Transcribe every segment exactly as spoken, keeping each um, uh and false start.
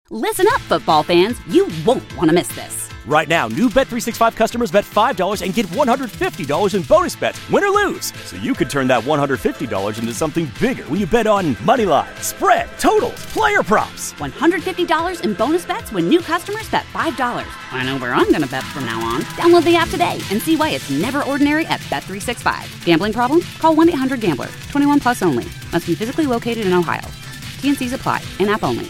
Listen up, football fans. You won't want to miss this. Right now, new Bet three sixty-five customers bet five dollars and get one hundred fifty dollars in bonus bets, win or lose. So you could turn that one hundred fifty dollars into something bigger when you bet on money line, spread, totals, player props. one hundred fifty dollars in bonus bets when new customers bet five dollars. I know where I'm going to bet from now on. Download the app today and see why it's never ordinary at Bet three sixty-five. Gambling problem? Call one eight hundred gambler. twenty-one plus only. Must be physically located in Ohio. T N Cs apply. In-app only.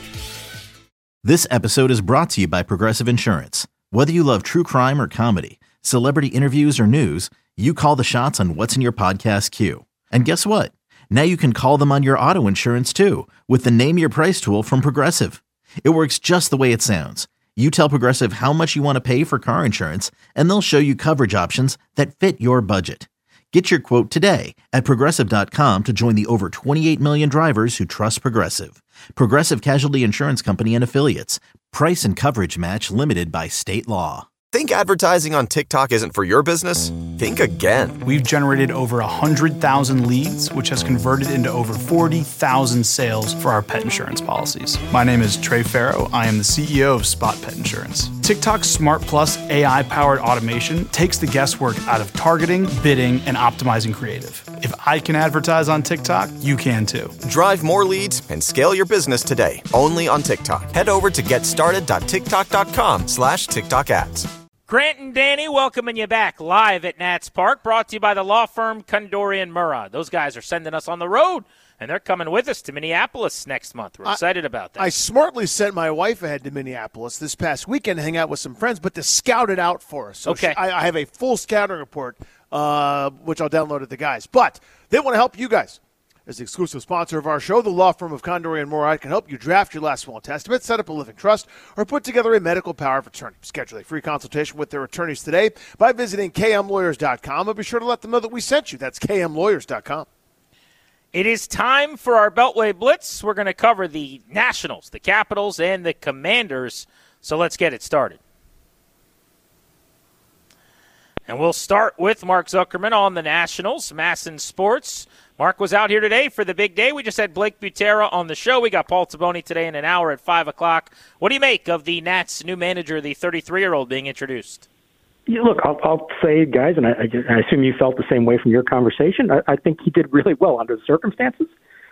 This episode is brought to you by Progressive Insurance. Whether you love true crime or comedy, celebrity interviews or news, you call the shots on what's in your podcast queue. And guess what? Now you can call them on your auto insurance too with the Name Your Price tool from Progressive. It works just the way it sounds. You tell Progressive how much you want to pay for car insurance, and they'll show you coverage options that fit your budget. Get your quote today at Progressive dot com to join the over twenty-eight million drivers who trust Progressive. Progressive Casualty Insurance Company and Affiliates. Price and coverage match limited by state law. Think advertising on TikTok isn't for your business? Think again. We've generated over one hundred thousand leads, which has converted into over forty thousand sales for our pet insurance policies. My name is Trey Farrow. I am the C E O of Spot Pet Insurance. TikTok's Smart Plus A I-powered automation takes the guesswork out of targeting, bidding, and optimizing creative. If I can advertise on TikTok, you can too. Drive more leads and scale your business today, only on TikTok. Head over to getstarted.tiktok.com slash TikTok ads. Grant and Danny welcoming you back live at Nats Park, brought to you by the law firm Kondorian Murrah. Those guys are sending us on the road, and they're coming with us to Minneapolis next month. We're excited I, about that. I smartly sent my wife ahead to Minneapolis this past weekend to hang out with some friends, but to scout it out for us. So okay. she, I, I have a full scouting report, uh, which I'll download to the guys. But they want to help you guys. As the exclusive sponsor of our show, the law firm of Kondorian Murrah can help you draft your last will and testament, set up a living trust, or put together a medical power of attorney. Schedule a free consultation with their attorneys today by visiting K M lawyers dot com, and be sure to let them know that we sent you. That's K M lawyers dot com. It is time for our Beltway Blitz. We're going to cover the Nationals, the Capitals, and the Commanders. So let's get it started. And we'll start with Mark Zuckerman on the Nationals, Masson Sports. Mark was out here today for the big day. We just had Blake Butera on the show. We got Paul Taboni today in an hour at five o'clock. What do you make of the Nats' new manager, the thirty-three-year-old, being introduced? Yeah, look, I'll, I'll say, guys, and I, I assume you felt the same way from your conversation. I, I think he did really well under the circumstances.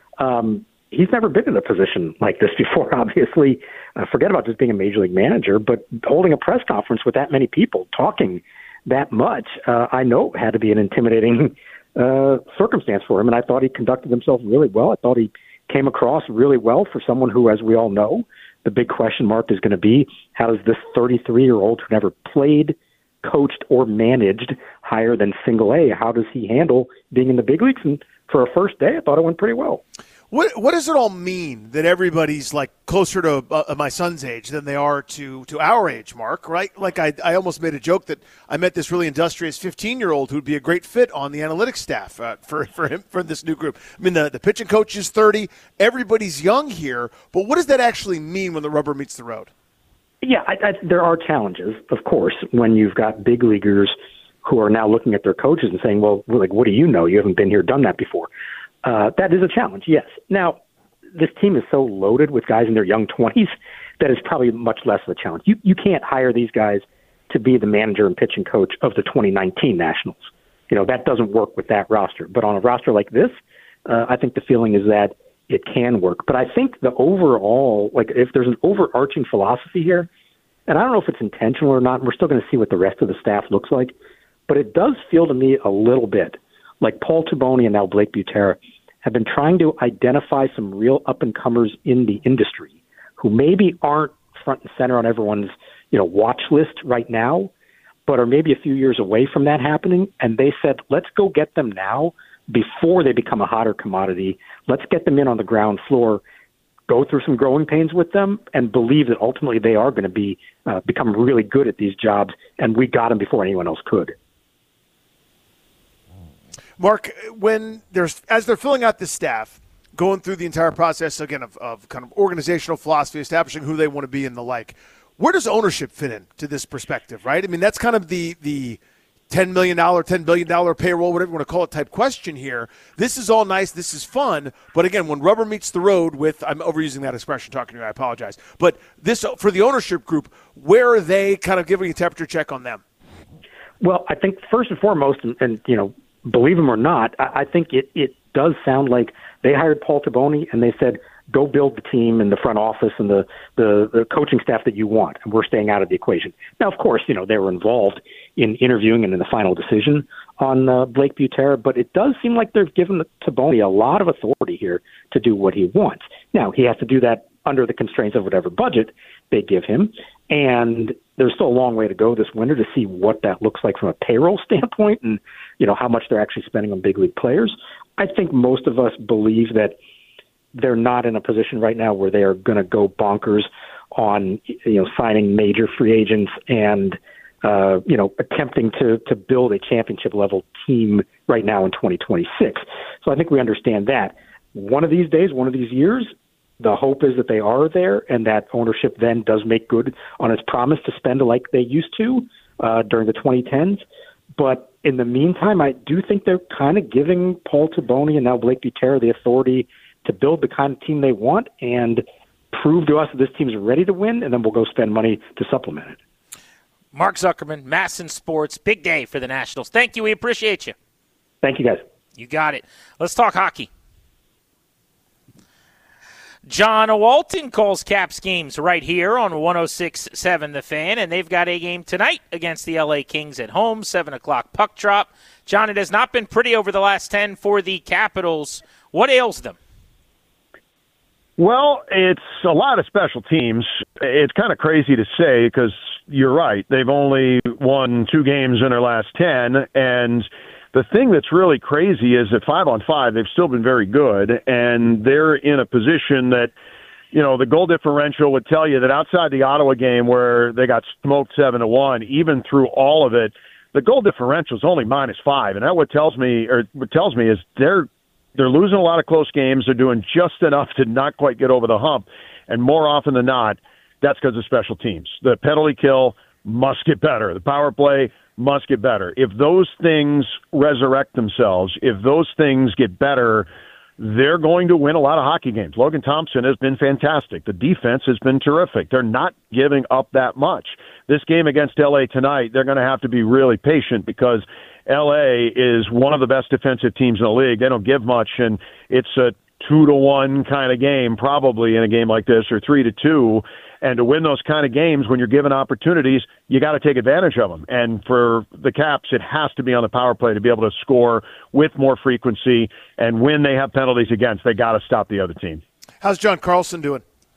Um, he's never been in a position like this before, obviously. Uh, forget about just being a major league manager, but holding a press conference with that many people, talking that much, uh, I know had to be an intimidating uh, circumstance for him, and I thought he conducted himself really well. I thought he came across really well for someone who, as we all know, the big question mark is going to be, how does this thirty-three-year-old who never played, coached, or managed higher than single A, how does he handle being in the big leagues? And for a first day, I thought it went pretty well. What what does it all mean that everybody's like closer to uh, my son's age than they are to, to our age, Mark, right? Like I I almost made a joke that I met this really industrious fifteen-year-old who'd be a great fit on the analytics staff uh, for, for him for this new group. I mean, the, the pitching coach is thirty. Everybody's young here. But what does that actually mean when the rubber meets the road? Yeah, I, I, there are challenges, of course, when you've got big leaguers who are now looking at their coaches and saying, well, like, what do you know? You haven't been here, done that before. Uh, that is a challenge, yes. Now, this team is so loaded with guys in their young twenties that is probably much less of a challenge. You you can't hire these guys to be the manager and pitching coach of the twenty nineteen Nationals. You know, that doesn't work with that roster. But on a roster like this, uh, I think the feeling is that it can work. But I think the overall, like if there's an overarching philosophy here, and I don't know if it's intentional or not, and we're still going to see what the rest of the staff looks like, but it does feel to me a little bit like Paul Taboni and now Blake Butera have been trying to identify some real up-and-comers in the industry who maybe aren't front and center on everyone's, you know, watch list right now, but are maybe a few years away from that happening. And they said, let's go get them now before they become a hotter commodity. Let's get them in on the ground floor, go through some growing pains with them, and believe that ultimately they are going to be uh, become really good at these jobs, and we got them before anyone else could. Mark, when there's as they're filling out the staff, going through the entire process again of, of kind of organizational philosophy, establishing who they want to be and the like, where does ownership fit in to this perspective, right? I mean, that's kind of the the ten million dollars, ten billion dollars payroll, whatever you want to call it, type question here. This is all nice. This is fun. But again, when rubber meets the road with, I'm overusing that expression talking to you, I apologize. But this, for the ownership group, where are they kind of giving a temperature check on them? Well, I think first and foremost, and, and you know, believe them or not, I, I think it, it does sound like they hired Paul Taboni and they said, go build the team in the front office and the, the, the coaching staff that you want, and we're staying out of the equation. Now, of course, you know, they were involved in interviewing and in the final decision on uh, Blake Butera, but it does seem like they've given Taboni a lot of authority here to do what he wants. Now, he has to do that under the constraints of whatever budget they give him, and there's still a long way to go this winter to see what that looks like from a payroll standpoint and, you know, how much they're actually spending on big league players. I think most of us believe that they're not in a position right now where they are going to go bonkers on, you know, signing major free agents and, uh, you know, attempting to, to build a championship level team right now in twenty twenty-six. So I think we understand that. One of these days, one of these years, the hope is that they are there and that ownership then does make good on its promise to spend like they used to uh, during the twenty tens. But in the meantime, I do think they're kind of giving Paul Taboni and now Blake Butera the authority to build the kind of team they want and prove to us that this team's ready to win, and then we'll go spend money to supplement it. Mark Zuckerman, MASN Sports, big day for the Nationals. Thank you. We appreciate you. Thank you, guys. You got it. Let's talk hockey. John Walton calls Caps games right here on one oh six point seven The Fan, and they've got a game tonight against the L A Kings at home, seven o'clock puck drop. John, it has not been pretty over the last ten for the Capitals. What ails them? Well, it's a lot of special teams. It's kind of crazy to say because you're right. They've only won two games in their last ten, and the thing that's really crazy is that five on five, they've still been very good, and they're in a position that, you know, the goal differential would tell you that outside the Ottawa game where they got smoked seven to one, even through all of it, the goal differential is only minus five, and that what tells me, or what tells me is they're They're losing a lot of close games. They're doing just enough to not quite get over the hump. And more often than not, that's because of special teams. The penalty kill must get better. The power play must get better. If those things resurrect themselves, if those things get better, they're going to win a lot of hockey games. Logan Thompson has been fantastic. The defense has been terrific. They're not giving up that much. This game against L A tonight, they're going to have to be really patient because L A is one of the best defensive teams in the league. They don't give much, and it's a two to one kind of game probably in a game like this, or three to two. And to win those kind of games when you're given opportunities, you got to take advantage of them. And for the Caps, it has to be on the power play to be able to score with more frequency. And when they have penalties against, they got to stop the other team. How's John Carlson doing?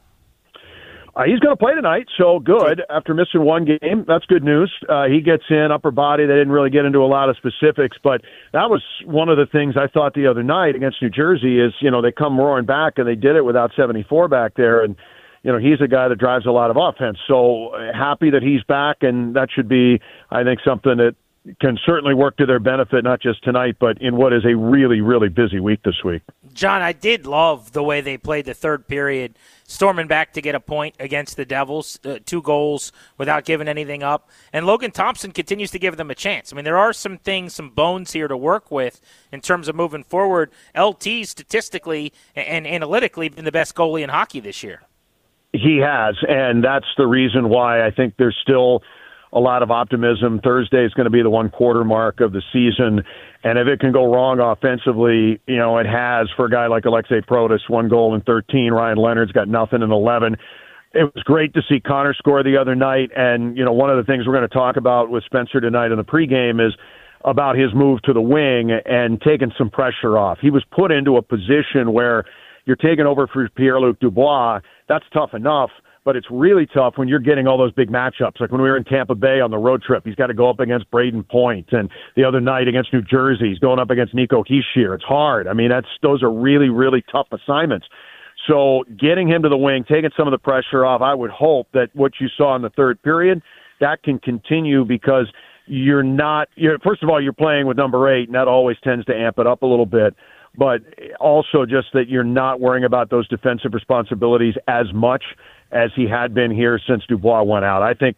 Uh, he's going to play tonight, so good. After missing one game, that's good news. Uh, he gets in, upper body. They didn't really get into a lot of specifics, but that was one of the things I thought the other night against New Jersey is, you know, they come roaring back, and they did it without seventy-four back there, and, you know, he's a guy that drives a lot of offense. So happy that he's back, and that should be, I think, something that can certainly work to their benefit, not just tonight, but in what is a really, really busy week this week. John, I did love the way they played the third period, storming back to get a point against the Devils, uh, two goals without giving anything up. And Logan Thompson continues to give them a chance. I mean, there are some things, some bones here to work with in terms of moving forward. L T statistically and analytically been the best goalie in hockey this year. He has, and that's the reason why I think there's still a lot of optimism. Thursday is going to be the one quarter mark of the season. And if it can go wrong offensively, you know, it has for a guy like Alexei Protas, one goal in thirteen. Ryan Leonard's got nothing in eleven. It was great to see Connor score the other night. And, you know, one of the things we're going to talk about with Spencer tonight in the pregame is about his move to the wing and taking some pressure off. He was put into a position where you're taking over for Pierre-Luc Dubois. That's tough enough. But it's really tough when you're getting all those big matchups. Like when we were in Tampa Bay on the road trip, he's got to go up against Braden Point. And the other night against New Jersey, he's going up against Nico Hischier. It's hard. I mean, that's those are really, really tough assignments. So getting him to the wing, taking some of the pressure off, I would hope that what you saw in the third period, that can continue because you're not you're, – first of all, you're playing with number eight, and that always tends to amp it up a little bit. But also just that you're not worrying about those defensive responsibilities as much as he had been here since Dubois went out. I think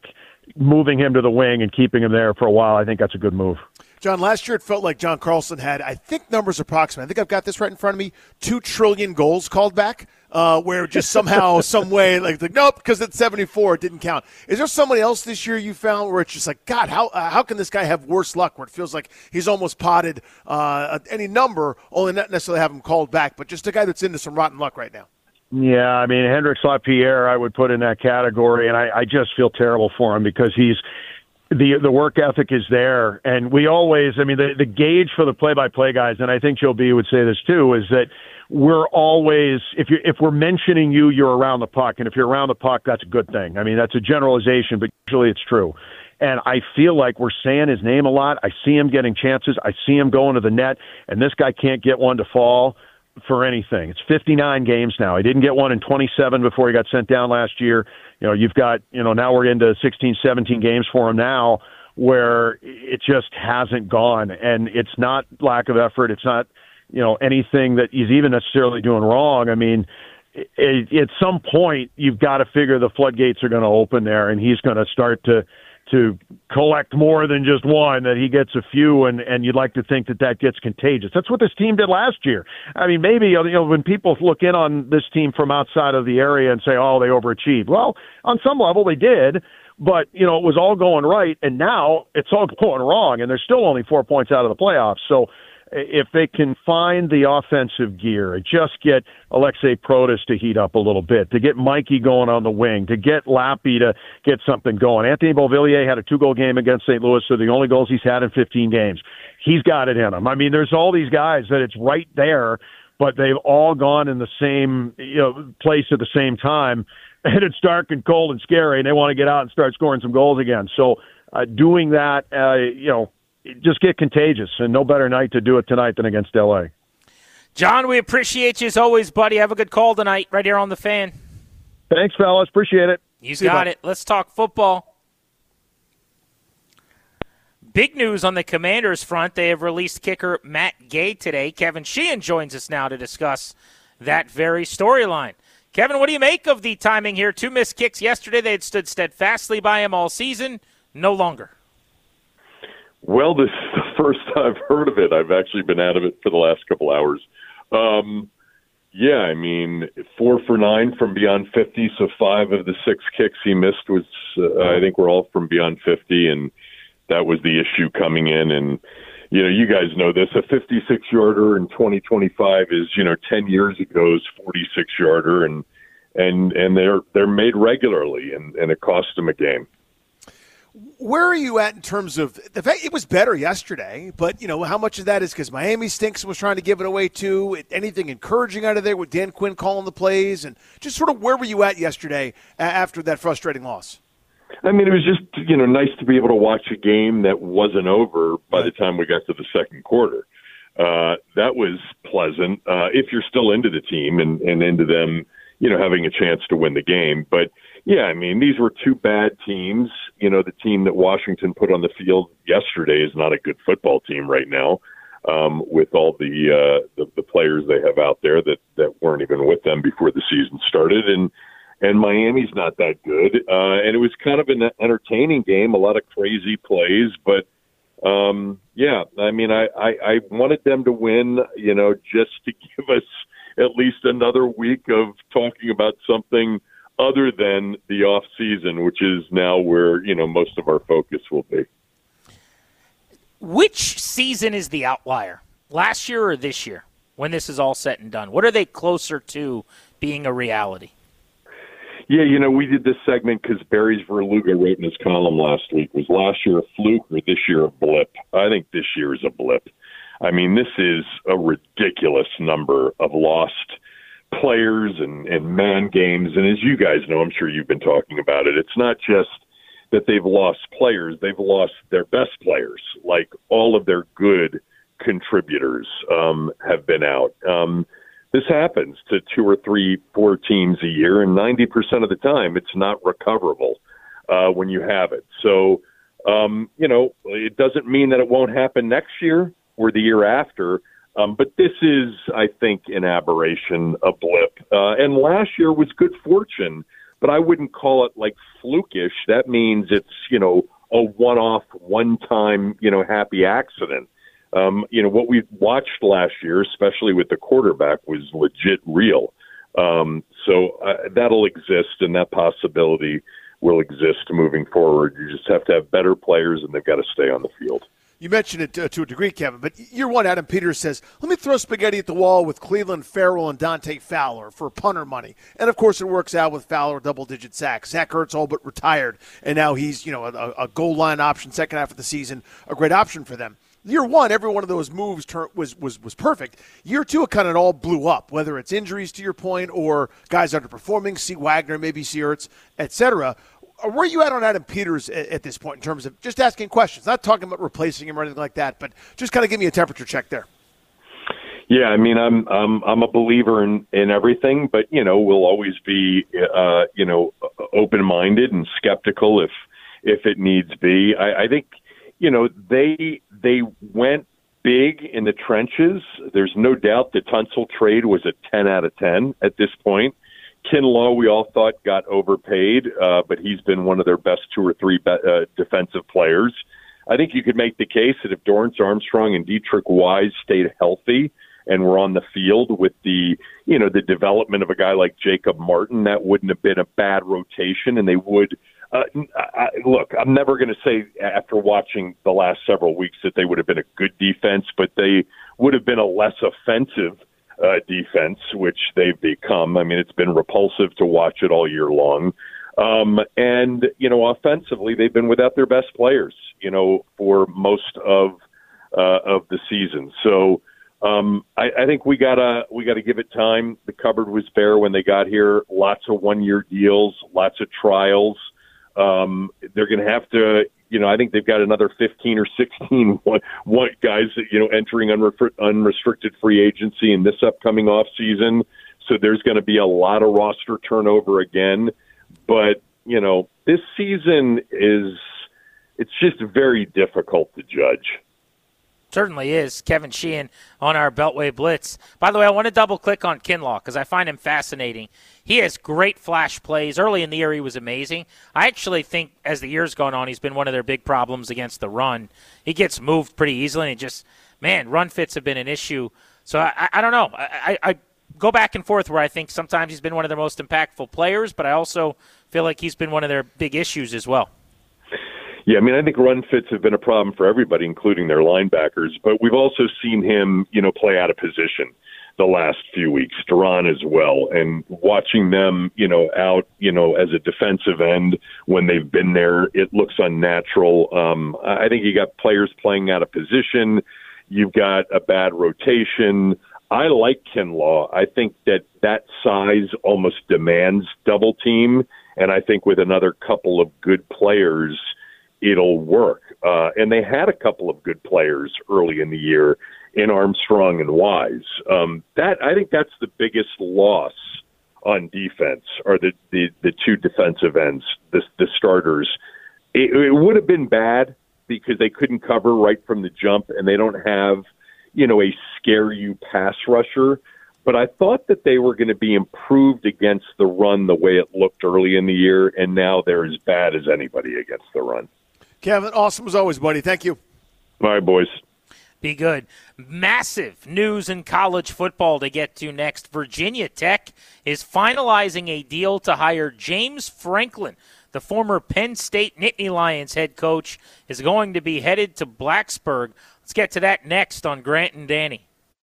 moving him to the wing and keeping him there for a while, I think that's a good move. John, last year it felt like John Carlson had, I think numbers approximate, I think I've got this right in front of me, two trillion goals called back, uh, where just somehow, some way, like, like nope, because it's seventy-four, it didn't count. Is there somebody else this year you found where it's just like, God, how uh, how can this guy have worse luck, where it feels like he's almost potted uh, any number, only not necessarily have him called back, but just a guy that's into some rotten luck right now? Yeah, I mean, Hendrix Lapierre I would put in that category, and I, I just feel terrible for him because he's the the work ethic is there, and we always, I mean, the, the gauge for the play-by-play guys, and I think Joe B would say this too, is that we're always, if you if we're mentioning you, you're around the puck, and if you're around the puck, that's a good thing. I mean, that's a generalization, but usually it's true. And I feel like we're saying his name a lot. I see him getting chances. I see him going to the net, and this guy can't get one to fall for anything. It's fifty-nine games now. He didn't get one in twenty-seven before he got sent down last year. You know, you've got, you know, now we're into sixteen, seventeen games for him now where it just hasn't gone. And it's not lack of effort. It's not, you know, anything that he's even necessarily doing wrong. I mean, it, it, at some point, you've got to figure the floodgates are going to open there, and he's going to start to to collect more than just one, that he gets a few, and, and you'd like to think that that gets contagious. That's what this team did last year. I mean, maybe, you know, when people look in on this team from outside of the area and say, oh, they overachieved. Well, on some level they did, but, you know, it was all going right, and now it's all going wrong, and they're still only four points out of the playoffs. So if they can find the offensive gear, just get Alexei Protas to heat up a little bit, to get Mikey going on the wing, to get Lappy to get something going. Anthony Beauvillier had a two-goal game against Saint Louis, so the only goals he's had in fifteen games. He's got it in him. I mean, there's all these guys that it's right there, but they've all gone in the same, you know, place at the same time, and it's dark and cold and scary, and they want to get out and start scoring some goals again. So uh, doing that, uh, you know, just get contagious, and no better night to do it tonight than against L A. John, we appreciate you as always, buddy. Have a good call tonight right here on The Fan. Thanks, fellas. Appreciate it. You got it. Let's talk football. Big news on the Commanders front. They have released kicker Matt Gay today. Kevin Sheehan joins us now to discuss that very storyline. Kevin, what do you make of the timing here? Two missed kicks yesterday. They had stood steadfastly by him all season. No longer. Well, this is the first I've heard of it. I've actually been out of it for the last couple hours. Um, yeah, I mean, four for nine from beyond fifty, so five of the six kicks he missed was, uh, I think, were all from beyond fifty, and that was the issue coming in. And, you know, you guys know this. A fifty-six-yarder in twenty twenty-five is, you know, ten years ago's forty-six-yarder, and and and they're they're made regularly, and, and it cost them a game. Where are you at in terms of the fact it was better yesterday, but, you know, how much of that is because Miami stinks and was trying to give it away too? Anything encouraging out of there with Dan Quinn calling the plays? And just sort of where were you at yesterday after that frustrating loss? I mean, it was just, you know, nice to be able to watch a game that wasn't over by the time we got to the second quarter. Uh, that was pleasant uh, if you're still into the team and, and into them, you know, having a chance to win the game. But, yeah, I mean, these were two bad teams. You know, the team that Washington put on the field yesterday is not a good football team right now, um, with all the, uh, the the players they have out there that, that weren't even with them before the season started. And and Miami's not that good. Uh, and it was kind of an entertaining game, a lot of crazy plays. But, um, yeah, I mean, I, I, I wanted them to win, you know, just to give us at least another week of talking about something other than the off season, which is now where, you know, most of our focus will be. Which season is the outlier? Last year or this year, when this is all said and done? What are they closer to being a reality? Yeah, you know, we did this segment because Barry's Verluga wrote in his column last week, was last year a fluke or this year a blip? I think this year is a blip. I mean, this is a ridiculous number of lost players and, and man games. And as you guys know, I'm sure you've been talking about it, it's not just that they've lost players, they've lost their best players. Like all of their good contributors um, have been out. Um, this happens to two or three, four teams a year, and ninety percent of the time it's not recoverable uh, when you have it. So, um, you know, it doesn't mean that it won't happen next year or the year after. Um, but this is, I think, an aberration, a blip. Uh, and last year was good fortune but I wouldn't call it like flukish. That means it's, you know, a one-off, one-time, you know, happy accident. Um, you know, what we watched last year, especially with the quarterback, was legit real. Um, so uh, that'll exist, and that possibility will exist moving forward. You just have to have better players, and they've got to stay on the field. You mentioned it to, to a degree, Kevin, but year one, Adam Peters says, let me throw spaghetti at the wall with Cleveland Farrell and Dante Fowler for punter money. And, of course, it works out with Fowler double-digit sacks. Zach Ertz all but retired, and now he's, you know, a, a goal line option second half of the season, a great option for them. Year one, every one of those moves tur- was, was was perfect. Year two, it kind of all blew up, whether it's injuries, to your point, or guys underperforming, see Wagner, maybe see Ertz, et cetera. Where are you at on Adam Peters at, at this point in terms of just asking questions? Not talking about replacing him or anything like that, but just kind of give me a temperature check there. Yeah, I mean, I'm I'm I'm a believer in, in everything, but you know, we'll always be uh, you know open-minded and skeptical if if it needs be. I, I think you know they they went big in the trenches. There's no doubt the Tunsil trade was a ten out of ten at this point. Kinlaw, we all thought, got overpaid, uh, but he's been one of their best two or three be- uh, defensive players. I think you could make the case that if Dorrance Armstrong and Dietrich Wise stayed healthy and were on the field with the, you know, the development of a guy like Jacob Martin, that wouldn't have been a bad rotation, and they would. Uh, I, look, I'm never going to say after watching the last several weeks that they would have been a good defense, but they would have been a less offensive Uh, defense, which they've become. I mean, it's been repulsive to watch it all year long. Um, and, you know, offensively, they've been without their best players, you know, for most of uh, of the season. So um, I, I think we gotta we gotta give it time. The cupboard was bare when they got here. Lots of one-year deals, lots of trials. Um, they're going to have to. You know, I think they've got another fifteen or sixteen one, one guys, you know, entering unre- unrestricted free agency in this upcoming offseason. So there's going to be a lot of roster turnover again. But, you know, this season is, it's just very difficult to judge. Certainly is. Kevin Sheehan on our Beltway Blitz. By the way, I want to double-click on Kinlaw because I find him fascinating. He has great flash plays. Early in the year, he was amazing. I actually think as the year's gone on, he's been one of their big problems against the run. He gets moved pretty easily, and just, man, run fits have been an issue. So I, I don't know. I, I go back and forth where I think sometimes he's been one of their most impactful players, but I also feel like he's been one of their big issues as well. Yeah, I mean, I think run fits have been a problem for everybody, including their linebackers. But we've also seen him, you know, play out of position the last few weeks, Duran as well. And watching them, you know, out, you know, as a defensive end when they've been there, it looks unnatural. Um, I think you got players playing out of position. You've got a bad rotation. I like Kinlaw. I think that that size almost demands double team. And I think with another couple of good players, it'll work. Uh, and they had a couple of good players early in the year in Armstrong and Wise. Um, that I think that's the biggest loss on defense, are the, the, the two defensive ends, the, the starters. It, it would have been bad because they couldn't cover right from the jump, and they don't have, you know, a scare-you pass rusher. But I thought that they were going to be improved against the run the way it looked early in the year, and now they're as bad as anybody against the run. Kevin, awesome as always, buddy. Thank you. All right, boys. Be good. Massive news in college football to get to next. Virginia Tech is finalizing a deal to hire James Franklin. The former Penn State Nittany Lions head coach is going to be headed to Blacksburg. Let's get to that next on Grant and Danny.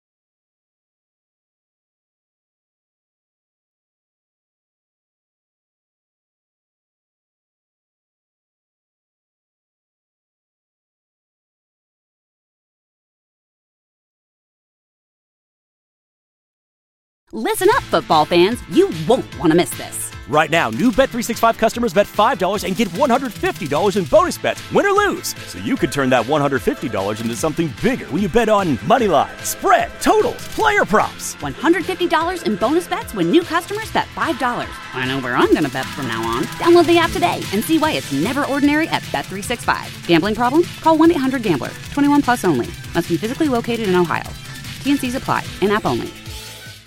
Listen up, football fans. You won't want to miss this. Right now, new Bet three sixty-five customers bet five dollars and get one hundred fifty dollars in bonus bets, win or lose. So you could turn that one hundred fifty dollars into something bigger when you bet on money line, spread, totals, player props. one hundred fifty dollars in bonus bets when new customers bet five dollars. I know where I'm going to bet from now on. Download the app today and see why it's never ordinary at Bet three sixty-five. Gambling problem? Call one eight hundred gambler. twenty-one plus only. Must be physically located in Ohio. T N Cs apply. In-app only.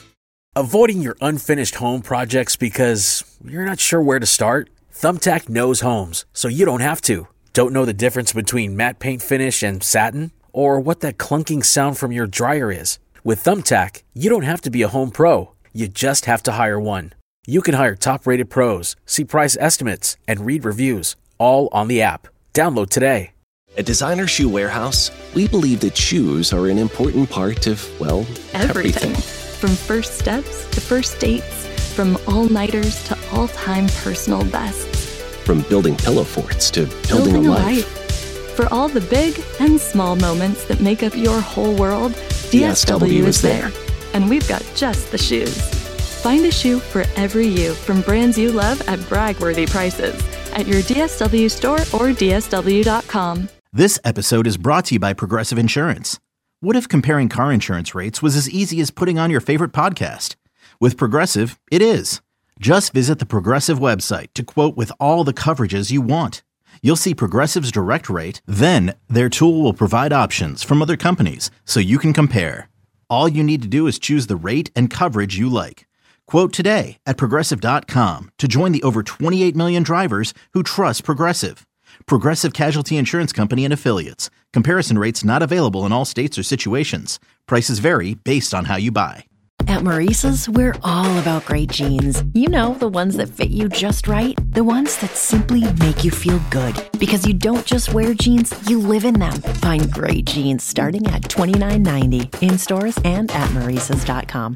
Avoiding your unfinished home projects because you're not sure where to start? Thumbtack knows homes, so you don't have to. Don't know the difference between matte paint finish and satin? Or what that clunking sound from your dryer is? With Thumbtack, you don't have to be a home pro. You just have to hire one. You can hire top-rated pros, see price estimates, and read reviews, all on the app. Download today. At Designer Shoe Warehouse, we believe that shoes are an important part of, well, everything. everything. From first steps to first dates, from all-nighters to all-time personal bests. From building pillow forts to building, building a, a life. life. For all the big and small moments that make up your whole world, D S W, D S W is there. And we've got just the shoes. Find a shoe for every you from brands you love at brag-worthy prices at your D S W store or D S W dot com. This episode is brought to you by Progressive Insurance. What if comparing car insurance rates was as easy as putting on your favorite podcast? With Progressive, it is. Just visit the Progressive website to quote with all the coverages you want. You'll see Progressive's direct rate, then their tool will provide options from other companies so you can compare. All you need to do is choose the rate and coverage you like. Quote today at Progressive dot com to join the over twenty-eight million drivers who trust Progressive. Progressive Casualty Insurance Company and Affiliates. Comparison rates not available in all states or situations. Prices vary based on how you buy. At Maurice's, we're all about great jeans. You know, the ones that fit you just right. The ones that simply make you feel good. Because you don't just wear jeans, you live in them. Find great jeans starting at twenty-nine ninety in stores and at Maurice's dot com.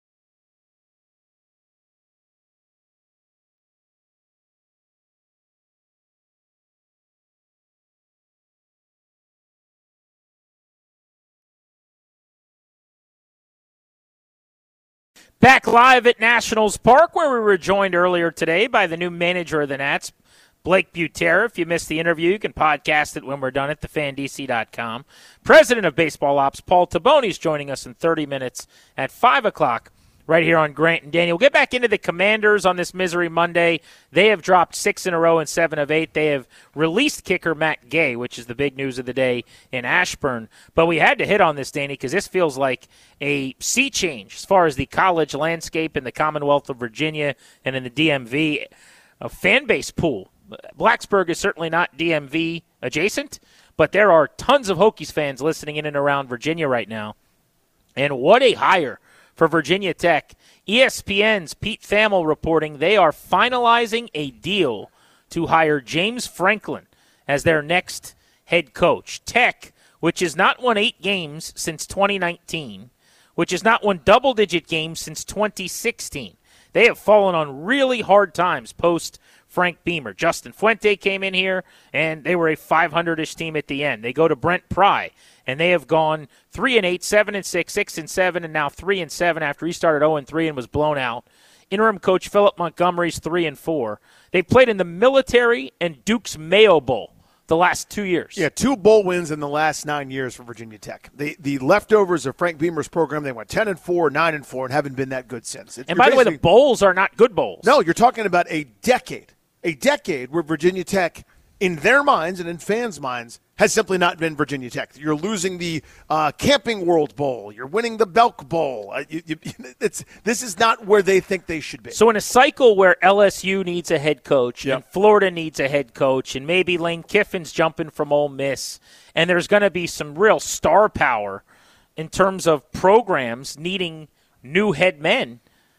Back live at Nationals Park, where we were joined earlier today by the new manager of the Nats, Blake Butera. If you missed the interview, you can podcast it when we're done at the fan D C dot com. President of Baseball Ops, Paul Taboni, is joining us in thirty minutes at five o'clock right here on Grant and Daniel. We'll get back into the Commanders on this Misery Monday. They have dropped six in a row and seven of eight. They have released kicker Matt Gay, which is the big news of the day in Ashburn. But we had to hit on this, Danny, because this feels like a sea change as far as the college landscape in the Commonwealth of Virginia and in the D M V, a fan base pool. Blacksburg is certainly not D M V adjacent, but there are tons of Hokies fans listening in and around Virginia right now. And what a hire for Virginia Tech. E S P N's Pete Thamel reporting they are finalizing a deal to hire James Franklin as their next head coach. Tech, which has not won eight games since twenty nineteen, which has not won double-digit games since twenty sixteen. They have fallen on really hard times post Frank Beamer. Justin Fuente came in here, and they were a five hundred-ish team at the end. They go to Brent Pry, and they have gone three and eight, seven and six, six and seven, and now three and seven after he started oh and three and was blown out. Interim coach Philip Montgomery's three and four. They played in the Military and Duke's Mayo Bowl the last two years. Yeah, two bowl wins in the last nine years for Virginia Tech. The the leftovers of Frank Beamer's program, they went ten and four, nine and four, and haven't been that good since. It, and by the way, the bowls are not good bowls. No, you're talking about a decade, a decade where Virginia Tech, in their minds and in fans' minds, has simply not been Virginia Tech. You're losing the uh, Camping World Bowl. You're winning the Belk Bowl. Uh, you, you, it's, this is not where they think they should be. So in a cycle where L S U needs a head coach, yep. and Florida needs a head coach, and maybe Lane Kiffin's jumping from Ole Miss, and there's going to be some real star power in terms of programs needing new head men,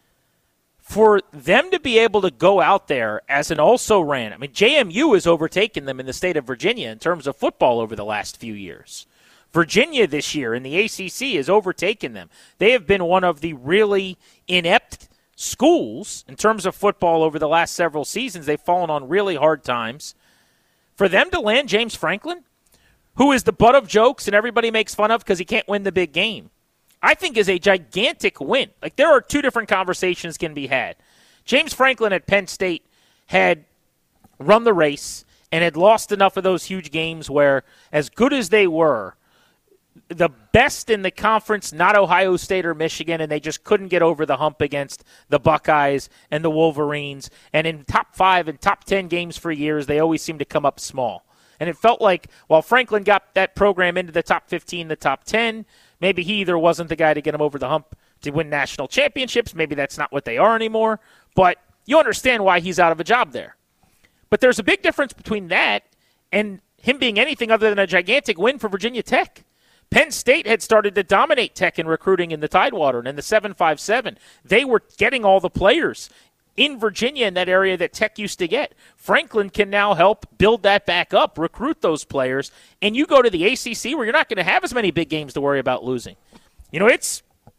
for them to be able to go out there as an also-ran. I mean, J M U has overtaken them in the state of Virginia in terms of football over the last few years. Virginia this year in the A C C has overtaken them. They have been one of the really inept schools in terms of football over the last several seasons. They've fallen on really hard times. For them to land James Franklin, who is the butt of jokes and everybody makes fun of because he can't win the big game, I think is a gigantic win. Like, there are two different conversations can be had. James Franklin at Penn State had run the race and had lost enough of those huge games where, as good as they were, the best in the conference, not Ohio State or Michigan, and they just couldn't get over the hump against the Buckeyes and the Wolverines. And in top five and top ten games for years, they always seem to come up small. And it felt like while Franklin got that program into the top fifteen, the top ten, maybe he either wasn't the guy to get him over the hump to win national championships. Maybe that's not what they are anymore, but you understand why he's out of a job there. But there's a big difference between that and him being anything other than a gigantic win for Virginia Tech. Penn State had started to dominate Tech in recruiting in the Tidewater and in the seven five seven. They were getting all the players in Virginia in that area that Tech used to get. Franklin can now help build that back up, recruit those players, and you go to the A C C where you're not going to have as many big games to worry about losing. You know, it's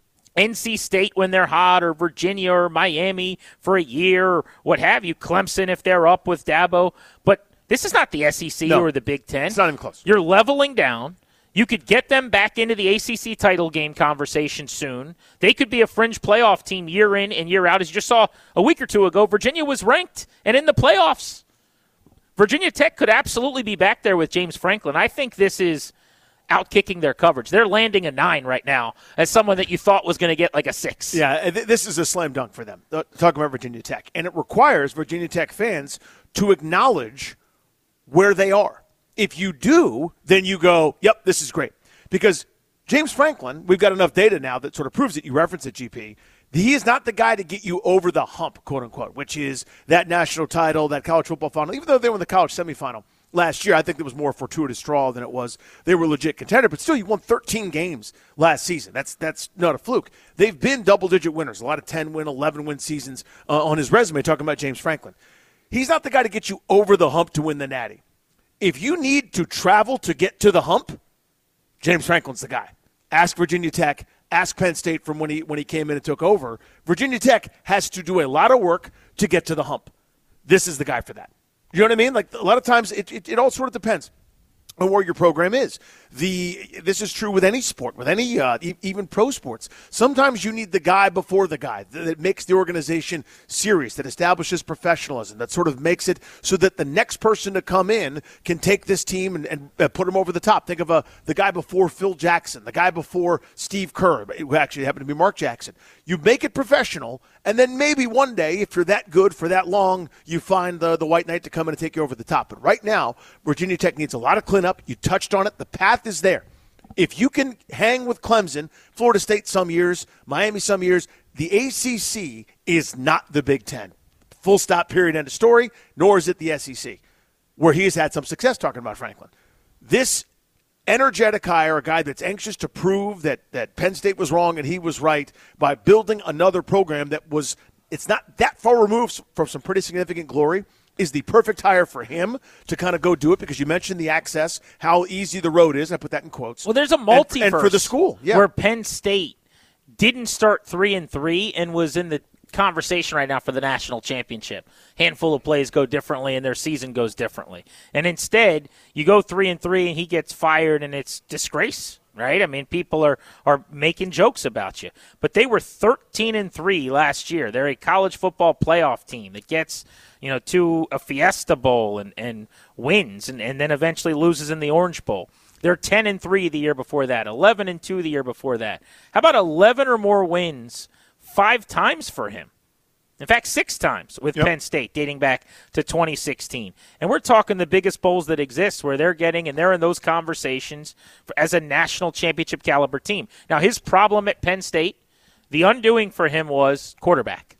N C State when they're hot, or Virginia or Miami for a year, or what have you, Clemson if they're up with Dabo. But this is not the S E C no, or the Big Ten. It's not even close. You're leveling down. You could get them back into the A C C title game conversation soon. They could be a fringe playoff team year in and year out. As you just saw a week or two ago, Virginia was ranked and in the playoffs. Virginia Tech could absolutely be back there with James Franklin. I think this is outkicking their coverage. They're landing a nine right now as someone that you thought was going to get like a six. Yeah, th- this is a slam dunk for them. Talking about Virginia Tech. And it requires Virginia Tech fans to acknowledge where they are. If you do, then you go, yep, this is great. Because James Franklin, we've got enough data now that sort of proves it. You reference it, G P. He is not the guy to get you over the hump, quote unquote, which is that national title, that college football final. Even though they were in the college semifinal last year, I think it was more a fortuitous draw than it was they were a legit contender. But still, you won thirteen games last season. That's that's not a fluke. They've been double-digit winners, a lot of ten-win, eleven-win seasons uh, on his resume, talking about James Franklin. He's not the guy to get you over the hump to win the Natty. If you need to travel to get to the hump, James Franklin's the guy. Ask Virginia Tech. Ask Penn State from when he when he came in and took over. Virginia Tech has to do a lot of work to get to the hump. This is the guy for that. You know what I mean? Like, a lot of times it, it, it all sort of depends on where your program is. The This is true with any sport, with any uh, e- even pro sports. Sometimes you need the guy before the guy that, that makes the organization serious, that establishes professionalism, that sort of makes it so that the next person to come in can take this team and, and uh, put them over the top. Think of uh, the guy before Phil Jackson, the guy before Steve Kerr, who actually happened to be Mark Jackson. You make it professional, and then maybe one day, if you're that good for that long, you find the, the white knight to come in and take you over the top. But right now, Virginia Tech needs a lot of cleanup. You touched on it. The path is there. If you can hang with Clemson, Florida State some years, Miami some years, the A C C is not the Big Ten. Full stop, period, end of story, nor is it the S E C, where he has had some success talking about Franklin. This energetic hire, a guy that's anxious to prove that, that Penn State was wrong and he was right by building another program that was, it's not that far removed from some pretty significant glory, is the perfect hire for him to kind of go do it, because you mentioned the access, how easy the road is. I put that in quotes. Well, there's a multiverse. And, and for the school, yeah. Where Penn State didn't start three and three and was in the conversation right now for the national championship. Handful of plays go differently and their season goes differently. And instead, you go three and three and he gets fired and it's disgrace. Right? I mean, people are, are making jokes about you. But they were thirteen and three last year. They're a college football playoff team that gets, you know, to a Fiesta Bowl and, and wins and, and then eventually loses in the Orange Bowl. They're ten and three the year before that, eleven and two the year before that. How about eleven or more wins five times for him? In fact, six times with yep. Penn State, dating back to twenty sixteen. And we're talking the biggest bowls that exist, where they're getting, and they're in those conversations for, as a national championship caliber team. Now, his problem at Penn State, the undoing for him was quarterback.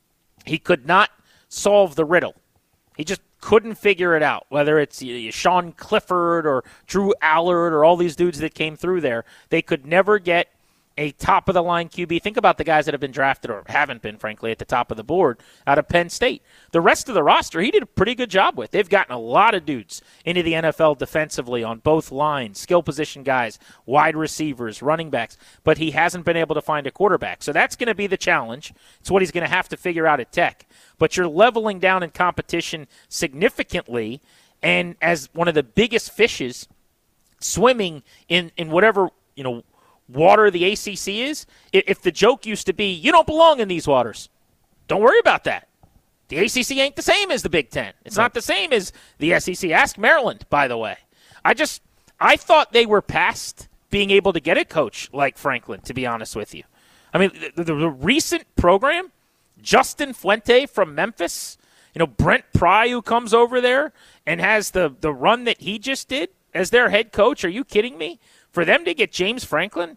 He could not solve the riddle. He just couldn't figure it out, whether it's Sean Clifford or Drew Allard or all these dudes that came through there. They could never get a top-of-the-line Q B. Think about the guys that have been drafted, or haven't been, frankly, at the top of the board out of Penn State. The rest of the roster, he did a pretty good job with. They've gotten a lot of dudes into the N F L defensively on both lines, skill position guys, wide receivers, running backs, but he hasn't been able to find a quarterback. So that's going to be the challenge. It's what he's going to have to figure out at Tech. But you're leveling down in competition significantly, and as one of the biggest fishes swimming in, in whatever, you know, water the A C C is, if the joke used to be, you don't belong in these waters, don't worry about that. The A C C ain't the same as the Big Ten. It's not the same as the S E C. Ask Maryland, by the way. I just, I thought they were past being able to get a coach like Franklin, to be honest with you. I mean, the, the, the recent program, Justin Fuente from Memphis, you know, Brent Pry, who comes over there and has the, the run that he just did as their head coach. Are you kidding me? For them to get James Franklin,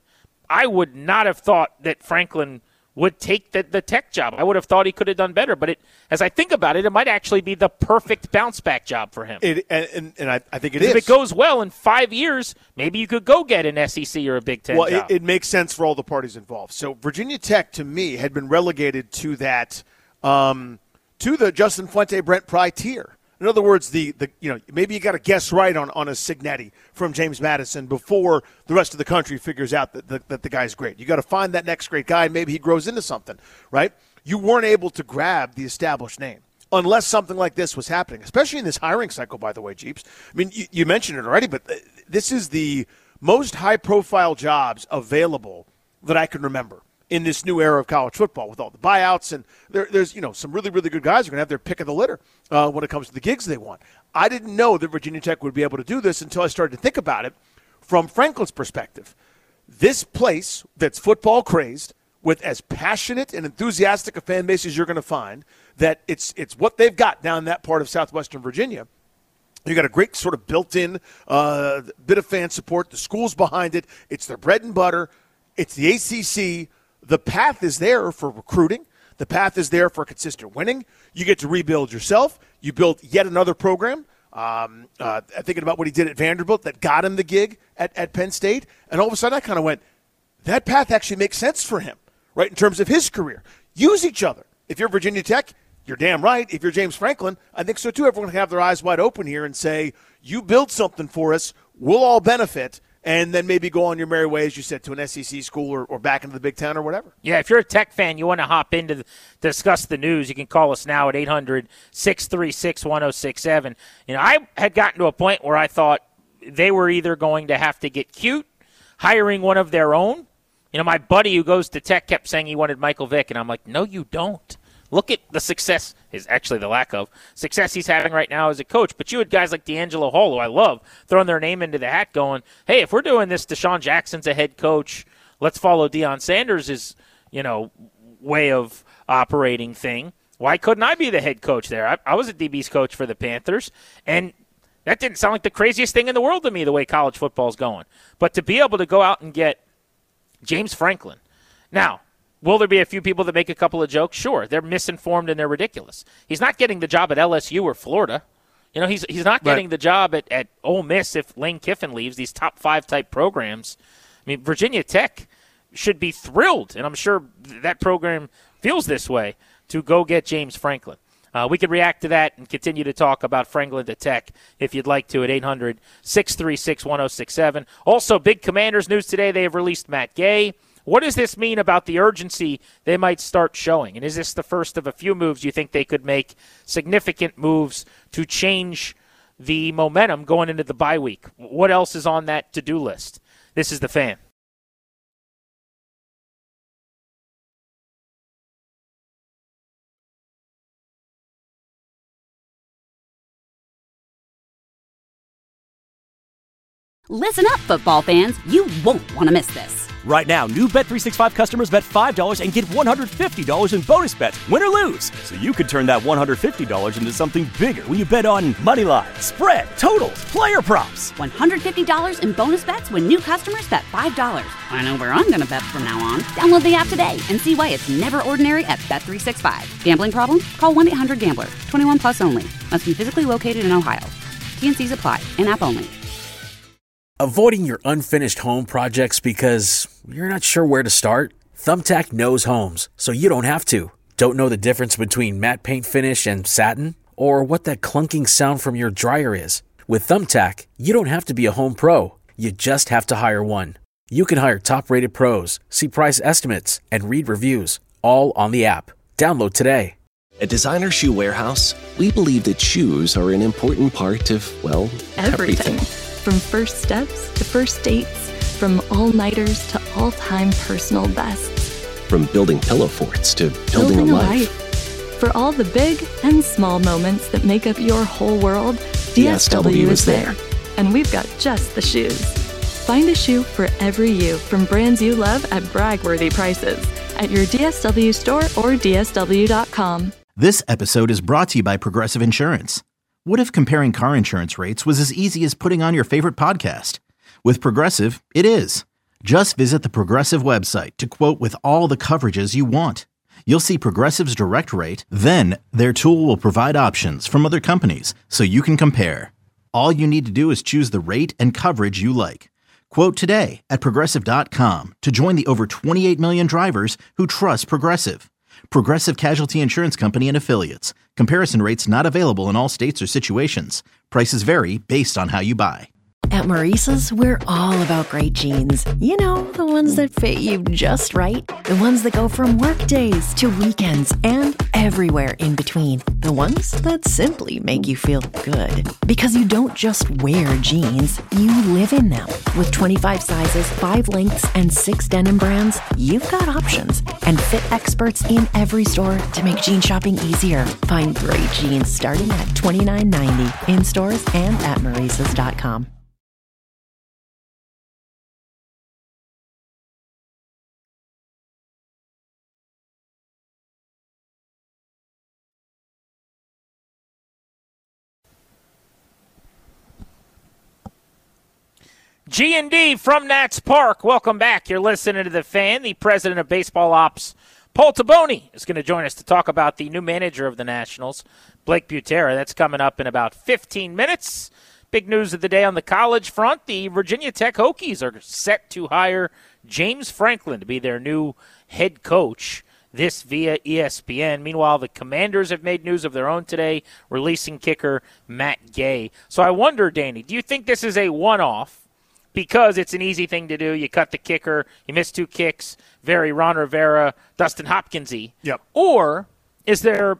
I would not have thought that Franklin would take the, the Tech job. I would have thought he could have done better. But it, as I think about it, it might actually be the perfect bounce-back job for him. It, and, and I, I think it is. If it goes well in five years, maybe you could go get an S E C or a Big Ten well, job. It, it makes sense for all the parties involved. So Virginia Tech, to me, had been relegated to that um, to the Justin Fuente, Brent Pry tier. In other words, the, the you know maybe you got to guess right on, on a Signetti from James Madison before the rest of the country figures out that the, that the guy's great. You got to find that next great guy, and maybe he grows into something, right? You weren't able to grab the established name unless something like this was happening, especially in this hiring cycle, by the way, Jeeps. I mean, you, you mentioned it already, but this is the most high-profile jobs available that I can remember in this new era of college football with all the buyouts. And there, there's, you know, some really, really good guys who are going to have their pick of the litter uh, when it comes to the gigs they want. I didn't know that Virginia Tech would be able to do this until I started to think about it from Franklin's perspective. This place that's football crazed with as passionate and enthusiastic a fan base as you're going to find, that it's it's what they've got down in that part of southwestern Virginia. You got a great sort of built-in uh, bit of fan support. The school's behind it. It's their bread and butter. It's the A C C. The path is there for recruiting. The path is there for consistent winning. You get to rebuild yourself. You build yet another program. Um, uh, thinking about what he did at Vanderbilt that got him the gig at, at Penn State. And all of a sudden I kind of went, that path actually makes sense for him, right, in terms of his career. Use each other. If you're Virginia Tech, you're damn right. If you're James Franklin, I think so too. Everyone can have their eyes wide open here and say, you build something for us, we'll all benefit, and then maybe go on your merry way, as you said, to an S E C school or, or back into the Big Ten or whatever. Yeah, if you're a Tech fan, you want to hop in to discuss the news, you can call us now at eight hundred, six three six, one oh six seven. You know, I had gotten to a point where I thought they were either going to have to get cute, hiring one of their own. You know, my buddy who goes to Tech kept saying he wanted Michael Vick, and I'm like, no, you don't. Look at the success, is actually the lack of success he's having right now as a coach. But you had guys like D'Angelo Hall, who I love, throwing their name into the hat going, hey, if we're doing this, Deshaun Jackson's a head coach, let's follow Deion Sanders' you know, way of operating thing. Why couldn't I be the head coach there? I, I was a D B's coach for the Panthers, and that didn't sound like the craziest thing in the world to me, the way college football is going. But to be able to go out and get James Franklin. Now, will there be a few people that make a couple of jokes? Sure. They're misinformed and they're ridiculous. He's not getting the job at L S U or Florida. You know, he's he's not getting right. the job at, at Ole Miss if Lane Kiffin leaves, these top five type programs. I mean, Virginia Tech should be thrilled, and I'm sure that program feels this way, to go get James Franklin. Uh, we could react to that and continue to talk about Franklin to Tech if you'd like to at eight hundred, six three six, one oh six seven. Also, big Commanders news today. They have released Matt Gay. What does this mean about the urgency they might start showing? And is this the first of a few moves you think they could make, significant moves to change the momentum going into the bye week? What else is on that to-do list? This is The Fan. Listen up, football fans. You won't want to miss this. Right now, new Bet three sixty-five customers bet five dollars and get one hundred fifty dollars in bonus bets, win or lose. So you could turn that one hundred fifty dollars into something bigger when you bet on money line, spread, totals, player props. one hundred fifty dollars in bonus bets when new customers bet five dollars. I know where I'm going to bet from now on. Download the app today and see why it's never ordinary at Bet three sixty-five. Gambling problem? Call one eight hundred gambler. twenty-one plus only. Must be physically located in Ohio. T N Cs apply. In-app only. Avoiding your unfinished home projects because you're not sure where to start? Thumbtack knows homes, so you don't have to. Don't know the difference between matte paint finish and satin? Or what that clunking sound from your dryer is? With Thumbtack, you don't have to be a home pro. You just have to hire one. You can hire top-rated pros, see price estimates, and read reviews, all on the app. Download today. At Designer Shoe Warehouse, we believe that shoes are an important part of, well, everything. everything. From first steps to first dates, from all-nighters to all-time personal bests. From building pillow forts to building, building a, a life. life. For all the big and small moments that make up your whole world, D S W, D S W is there. And we've got just the shoes. Find a shoe for every you from brands you love at brag-worthy prices at your D S W store or D S W dot com. This episode is brought to you by Progressive Insurance. What if comparing car insurance rates was as easy as putting on your favorite podcast? With Progressive, it is. Just visit the Progressive website to quote with all the coverages you want. You'll see Progressive's direct rate, then their tool will provide options from other companies so you can compare. All you need to do is choose the rate and coverage you like. Quote today at Progressive dot com to join the over twenty-eight million drivers who trust Progressive. Progressive Casualty Insurance Company and Affiliates. Comparison rates not available in all states or situations. Prices vary based on how you buy. At Maurice's, we're all about great jeans. You know, the ones that fit you just right. The ones that go from work days to weekends and everywhere in between. The ones that simply make you feel good. Because you don't just wear jeans, you live in them. With twenty-five sizes, five lengths, and six denim brands, you've got options. And fit experts in every store to make jean shopping easier. Find great jeans starting at twenty-nine ninety in stores and at Maurices dot com. G and D from Nats Park. Welcome back. You're listening to The Fan. The president of baseball ops, Paul Taboni, is going to join us to talk about the new manager of the Nationals, Blake Butera. That's coming up in about fifteen minutes. Big news of the day on the college front. The Virginia Tech Hokies are set to hire James Franklin to be their new head coach. This via E S P N. Meanwhile, the Commanders have made news of their own today, releasing kicker Matt Gay. So I wonder, Danny, do you think this is a one-off? Because it's an easy thing to do. You cut the kicker. You miss two kicks. Very Ron Rivera, Dustin Hopkins-y. Yep. Or is there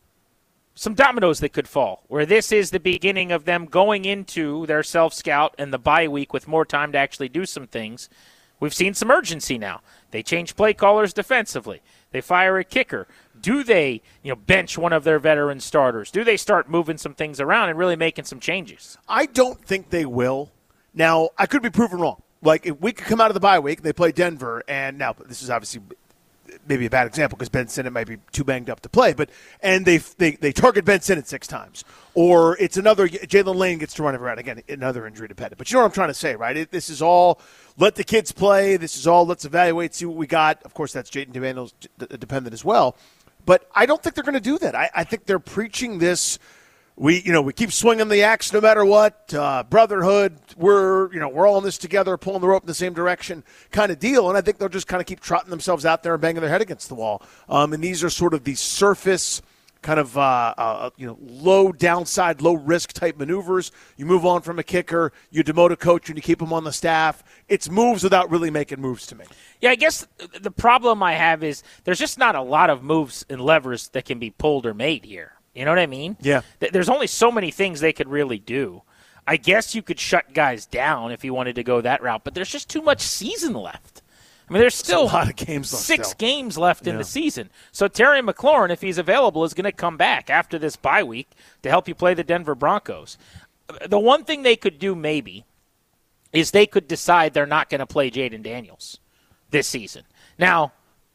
some dominoes that could fall, where this is the beginning of them going into their self-scout and the bye week with more time to actually do some things? We've seen some urgency now. They change play callers defensively. They fire a kicker. Do they, you know, bench one of their veteran starters? Do they start moving some things around and really making some changes? I don't think they will. Now, I could be proven wrong. Like, if we could come out of the bye week and they play Denver, and now this is obviously maybe a bad example because Ben Sinnott might be too banged up to play, but and they they, they target Ben Sinnott six times. Or it's another, Jalen Lane gets to run around. Again, another injury dependent. But you know what I'm trying to say, right? It, this is all, let the kids play. This is all, let's evaluate, see what we got. Of course, that's Jaden Daniels dependent as well. But I don't think they're going to do that. I, I think they're preaching this. We, you know, we keep swinging the axe no matter what. Uh, brotherhood, we're, you know, we're all in this together, pulling the rope in the same direction, kind of deal. And I think they'll just kind of keep trotting themselves out there and banging their head against the wall. Um, and these are sort of the surface, kind of, uh, uh, you know, low downside, low risk type maneuvers. You move on from a kicker, you demote a coach, and you keep him on the staff. It's moves without really making moves to me. Yeah, I guess the problem I have is there's just not a lot of moves and levers that can be pulled or made here. You know what I mean? Yeah. There's only so many things they could really do. I guess you could shut guys down if you wanted to go that route, but there's just too much season left. I mean, there's still a lot of games left six still. games left yeah. in the season. So Terry McLaurin, if he's available, is going to come back after this bye week to help you play the Denver Broncos. The one thing they could do maybe is they could decide they're not going to play Jaden Daniels this season. Now,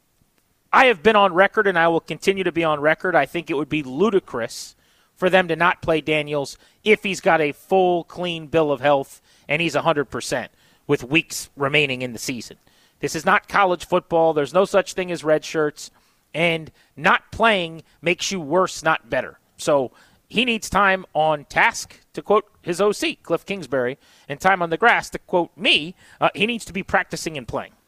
I have been on record, and I will continue to be on record. I think it would be ludicrous for them to not play Daniels if he's got a full, clean bill of health and he's one hundred percent with weeks remaining in the season. This is not college football. There's no such thing as red shirts, and not playing makes you worse, not better. So he needs time on task, to quote his O C, Cliff Kingsbury, and time on the grass, to quote me. Uh, he needs to be practicing and playing.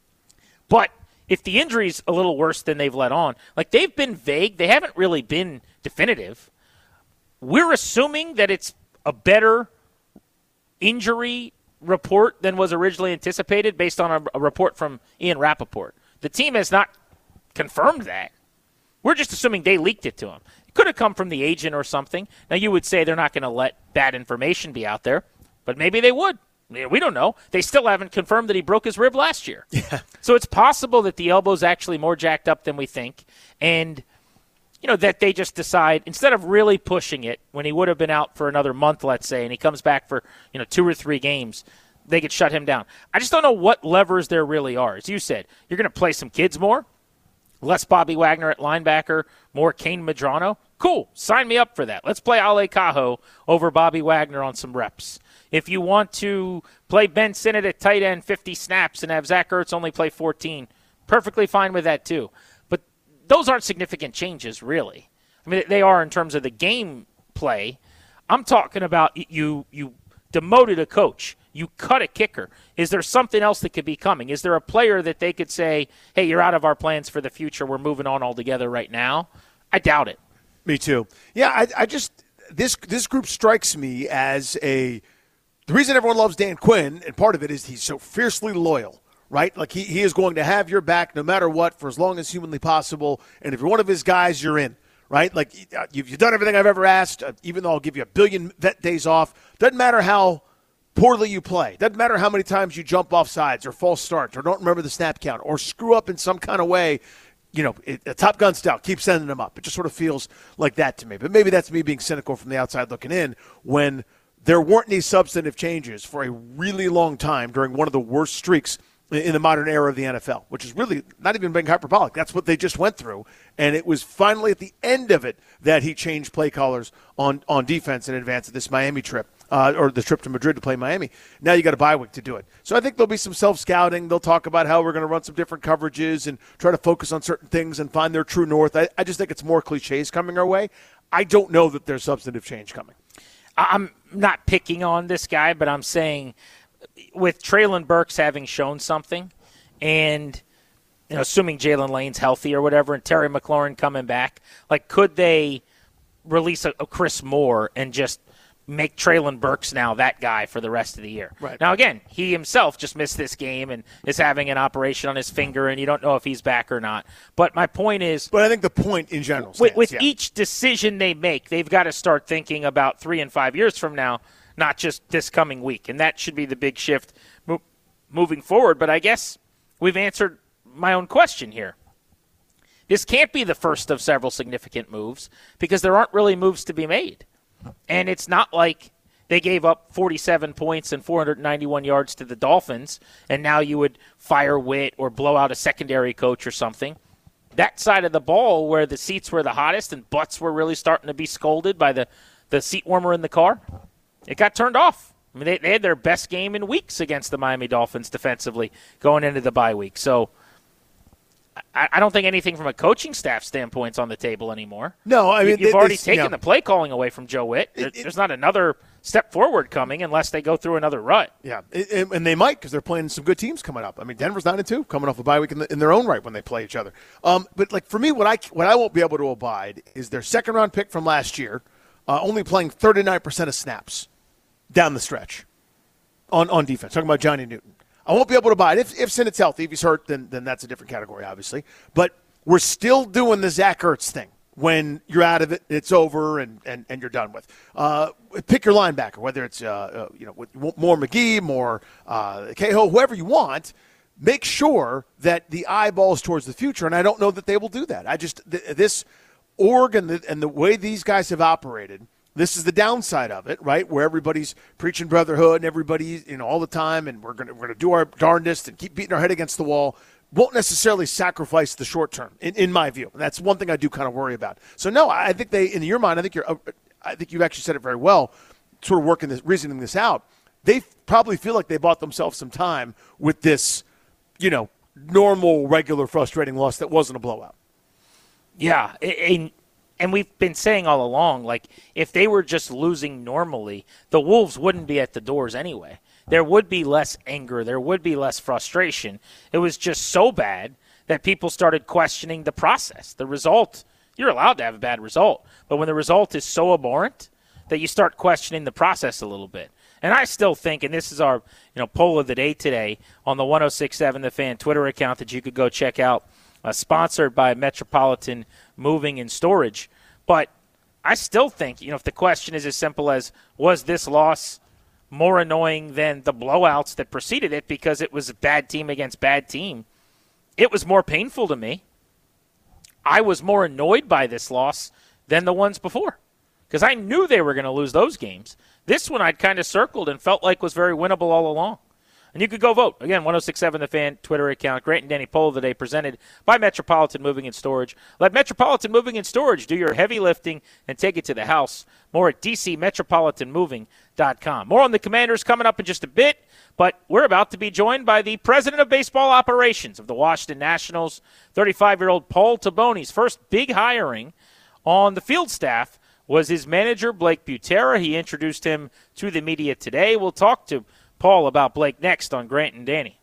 But if the injury's a little worse than they've let on, like they've been vague, they haven't really been definitive. We're assuming that it's a better injury report than was originally anticipated based on a, a report from Ian Rappaport. The team has not confirmed that. We're just assuming they leaked it to him. It could have come from the agent or something. Now, you would say they're not going to let bad information be out there, but maybe they would. We don't know. They still haven't confirmed that he broke his rib last year. Yeah. So it's possible that the elbow's actually more jacked up than we think. And, you know, that they just decide, instead of really pushing it when he would have been out for another month, let's say, and he comes back for, you know, two or three games, they could shut him down. I just don't know what levers there really are. As you said, you're going to play some kids more. Less Bobby Wagner at linebacker, more Kane Medrano. Cool. Sign me up for that. Let's play Ale Cajo over Bobby Wagner on some reps. If you want to play Ben Sinnott at tight end fifty snaps and have Zach Ertz only play fourteen, perfectly fine with that too. But those aren't significant changes, really. I mean, they are in terms of the game play. I'm talking about you you demoted a coach. You cut a kicker. Is there something else that could be coming? Is there a player that they could say, hey, you're out of our plans for the future. We're moving on altogether right now? I doubt it. Me too. Yeah, I, I just this this group strikes me as a the reason everyone loves Dan Quinn, and part of it is he's so fiercely loyal, right? Like he, he is going to have your back no matter what for as long as humanly possible. And if you're one of his guys, you're in, right? Like you've, you've done everything I've ever asked, uh, even though I'll give you a billion vet days off. Doesn't matter how poorly you play. Doesn't matter how many times you jump off sides or false starts or don't remember the snap count or screw up in some kind of way. You know, it, a Top Gun style, keep sending them up. It just sort of feels like that to me. But maybe that's me being cynical from the outside looking in when there weren't any substantive changes for a really long time during one of the worst streaks in the modern era of the N F L, which is really not even being hyperbolic. That's what they just went through. And it was finally at the end of it that he changed play callers on, on defense in advance of this Miami trip, uh, or the trip to Madrid to play Miami. Now you got a bye week to do it. So I think there'll be some self-scouting. They'll talk about how we're going to run some different coverages and try to focus on certain things and find their true north. I, I just think it's more cliches coming our way. I don't know that there's substantive change coming. I'm not picking on this guy, but I'm saying – with Treylon Burks having shown something and, you know, assuming Jalen Lane's healthy or whatever and Terry McLaurin coming back, like could they release a, a Chris Moore and just make Treylon Burks now that guy for the rest of the year? Right. Now, again, he himself just missed this game and is having an operation on his finger, and you don't know if he's back or not. But my point is – But I think the point in general stands, with, with yeah. each decision they make, they've got to start thinking about three and five years from now, not just this coming week. And that should be the big shift mo- moving forward. But I guess we've answered my own question here. This can't be the first of several significant moves because there aren't really moves to be made. And it's not like they gave up forty-seven points and four hundred ninety-one yards to the Dolphins, and now you would fire Witt or blow out a secondary coach or something. That side of the ball where the seats were the hottest and butts were really starting to be scolded by the, the seat warmer in the car, it got turned off. I mean, they, they had their best game in weeks against the Miami Dolphins defensively going into the bye week. So I, I don't think anything from a coaching staff standpoint is on the table anymore. No, I mean, you, you've they, already they, taken yeah. the play calling away from Joe Witt. There, It- it- there's not another step forward coming unless they go through another rut. Yeah, and, and they might because they're playing some good teams coming up. I mean, Denver's nine and two, coming off a bye week in, the, in their own right when they play each other. Um, but like for me, what I what I won't be able to abide is their second round pick from last year, uh, only playing thirty-nine percent of snaps down the stretch on, on defense. Talking about Johnny Newton, I won't be able to abide if if Sinnett's healthy. If he's hurt, then then that's a different category, obviously. But we're still doing the Zach Ertz thing. When you're out of it, it's over, and, and, and you're done with. Uh, pick your linebacker, whether it's uh, uh, you know more McGee, more uh, Cahill, whoever you want. Make sure that the eyeballs towards the future, and I don't know that they will do that. I just th- this org and the, and the way these guys have operated. This is the downside of it, right? Where everybody's preaching brotherhood and everybody's you know all the time, and we're gonna we're gonna do our darndest and keep beating our head against the wall. Won't necessarily sacrifice the short term, in, in my view. And that's one thing I do kind of worry about. So no, I think they, in your mind, I think you're, I think you've actually said it very well. Sort of working this, reasoning this out. They probably feel like they bought themselves some time with this, you know, normal, regular, frustrating loss that wasn't a blowout. Yeah, and, and we've been saying all along, like if they were just losing normally, the Wolves wouldn't be at the doors anyway. There would be less anger. There would be less frustration. It was just so bad that people started questioning the process. The result, you're allowed to have a bad result, but when the result is so abhorrent that you start questioning the process a little bit. And I still think, and this is our you know poll of the day today on the one oh six point seven The Fan Twitter account that you could go check out, uh, sponsored by Metropolitan Moving and Storage. But I still think, you know, if the question is as simple as, was this loss more annoying than the blowouts that preceded it because it was a bad team against bad team, it was more painful to me. I was more annoyed by this loss than the ones before because I knew they were going to lose those games. This one I'd kind of circled and felt like was very winnable all along. And you could go vote. Again, ten sixty-seven The Fan Twitter account. Grant and Danny poll of the day presented by Metropolitan Moving and Storage. Let Metropolitan Moving and Storage do your heavy lifting and take it to the house. More at d c metropolitan moving dot com. More on the Commanders coming up in just a bit, but we're about to be joined by the president of baseball operations of the Washington Nationals, thirty-five-year-old Paul Taboni's first big hiring on the field staff was his manager, Blake Butera. He introduced him to the media today. We'll talk to Paul about Blake next on Grant and Danny.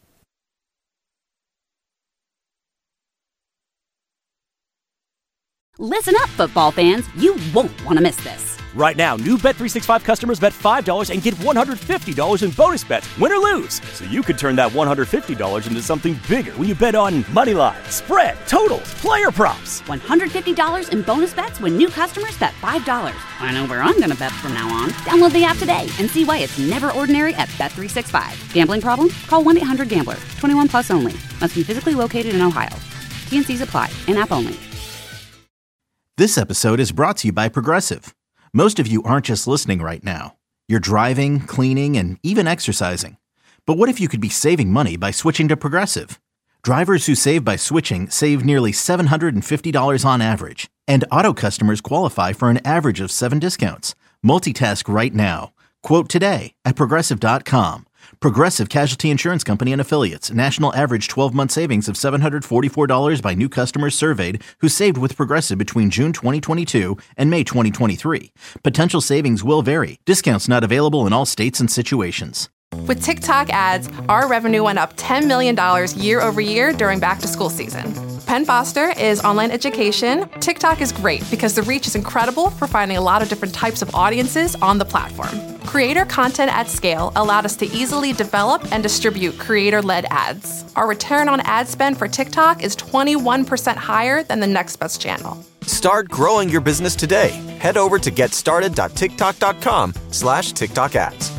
Listen up, football fans. You won't want to miss this. Right now, new Bet three sixty-five customers bet five dollars and get one hundred fifty dollars in bonus bets, win or lose. So you could turn that one hundred fifty dollars into something bigger when you bet on money line, spread, totals, player props. one hundred fifty dollars in bonus bets when new customers bet five dollars. I know where I'm going to bet from now on. Download the app today and see why it's never ordinary at Bet three sixty-five. Gambling problem? Call one eight hundred gambler. twenty-one plus only. Must be physically located in Ohio. T and C's apply. In-app only. This episode is brought to you by Progressive. Most of you aren't just listening right now. You're driving, cleaning, and even exercising. But what if you could be saving money by switching to Progressive? Drivers who save by switching save nearly seven hundred fifty dollars on average. And auto customers qualify for an average of seven discounts. Multitask right now. Quote today at Progressive dot com. Progressive Casualty Insurance Company and Affiliates. National average twelve-month savings of seven hundred forty-four dollars by new customers surveyed who saved with Progressive between June twenty twenty-two and May twenty twenty-three. Potential savings will vary. Discounts not available in all states and situations. With TikTok ads, our revenue went up ten million dollars year over year during back-to-school season. Penn Foster is online education. TikTok is great because the reach is incredible for finding a lot of different types of audiences on the platform. Creator content at scale allowed us to easily develop and distribute creator-led ads. Our return on ad spend for TikTok is twenty-one percent higher than the next best channel. Start growing your business today. Head over to getstarted.tiktok.com slash TikTok ads.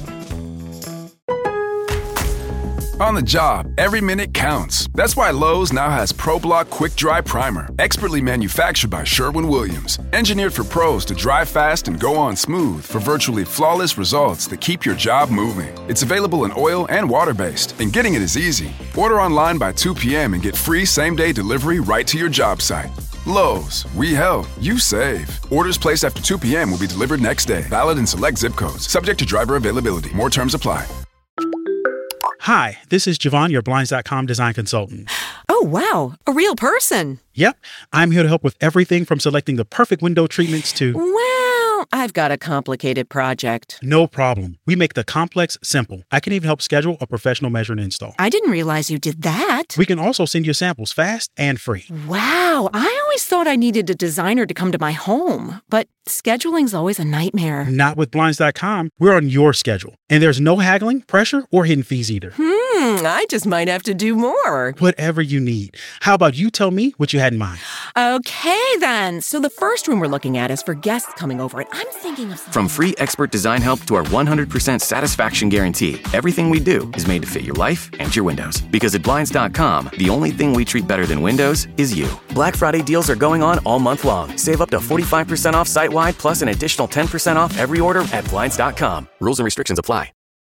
On the job, every minute counts. That's why Lowe's now has ProBlock Quick Dry Primer, expertly manufactured by Sherwin-Williams. Engineered for pros to dry fast and go on smooth for virtually flawless results that keep your job moving. It's available in oil and water-based, and getting it is easy. Order online by two p.m. and get free same-day delivery right to your job site. Lowe's, we help, you save. Orders placed after two p.m. will be delivered next day. Valid in select zip codes. Subject to driver availability. More terms apply. Hi, this is Javon, your Blinds dot com design consultant. Oh, wow. A real person. Yep. I'm here to help with everything from selecting the perfect window treatments to... Well, I've got a complicated project. No problem. We make the complex simple. I can even help schedule a professional measure and install. I didn't realize you did that. We can also send you samples fast and free. Wow. I always thought I needed a designer to come to my home, but scheduling's always a nightmare. Not with Blinds dot com. We're on your schedule. And there's no haggling, pressure, or hidden fees either. Hmm, I just might have to do more. Whatever you need. How about you tell me what you had in mind? Okay, then. So the first room we're looking at is for guests coming over, and I'm thinking of something. From free expert design help to our one hundred percent satisfaction guarantee, everything we do is made to fit your life and your windows. Because at Blinds dot com, the only thing we treat better than windows is you. Black Friday deals are going on all month long. Save up to forty-five percent off site-wide, plus an additional ten percent off every order at Blinds dot com. Rules and restrictions apply.